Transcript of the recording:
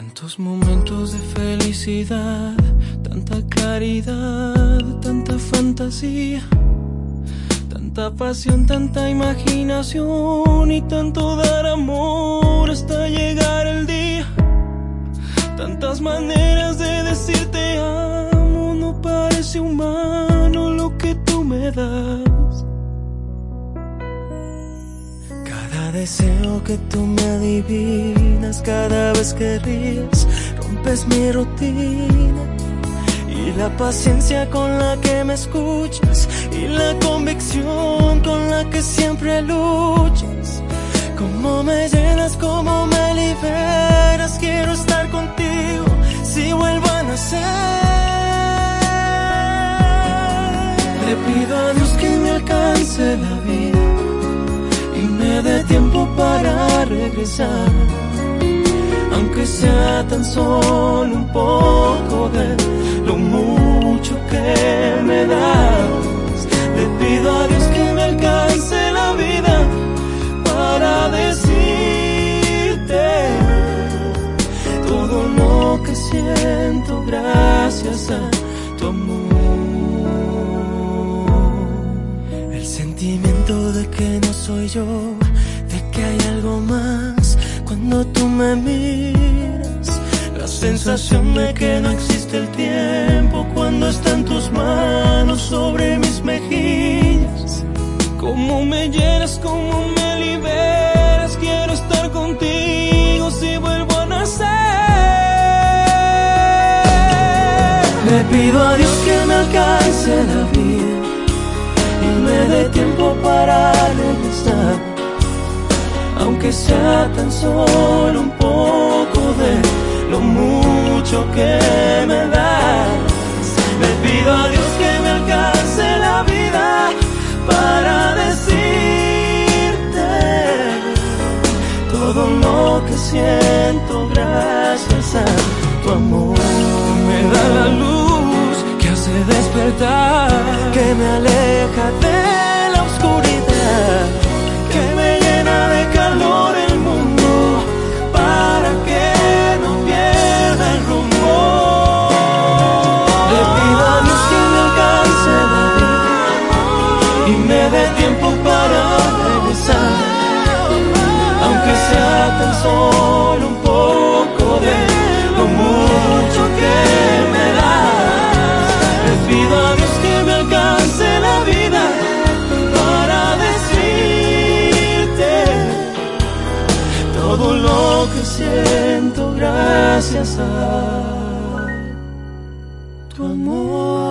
Tantos momentos de felicidad, tanta claridad, tanta fantasía, tanta pasión, tanta imaginación y tanto dar amor hasta llegar el día. Tantas maneras de decirte amo, no parece humano lo que tú me das. Cada deseo que tú me adivinas, cada vez que ríes, rompes mi rutina. Y la paciencia con la que me escuchas, y la convicción con la que siempre luchas. Cómo me llenas, cómo me liberas, quiero estar contigo si vuelvo a nacer. Le pido a Dios que me alcance la vida y me dé tiempo para regresar, aunque sea tan solo un poco de lo mucho que me das. Le pido a Dios que me alcance la vida para decirte todo lo que siento gracias a tu amor. El sentimiento de que no soy yo, de que hay algo más cuando tú me miras. La sensación de que no existe el tiempo cuando están tus manos sobre mis mejillas. Cómo me llenas, cómo me liberas, quiero estar contigo si vuelvo a nacer. Le pido a Dios que me alcance la vida y me dé tiempo para regresar, aunque sea tan solo un poco de lo mucho que me das. Le pido a Dios que me alcance la vida para decirte todo lo que siento gracias a tu amor. Me da la luz que hace despertar, que me aleja de la oscuridad, que me llena de calor el mundo para que no pierda el rumbo. Le pido a Dios que me alcance la vida y me dé tiempo para regresar, aunque sea tan solo un poco de lo mucho que me das. Le pido a Dios que me alcance la vida para decirte todo lo que siento gracias a tu amor.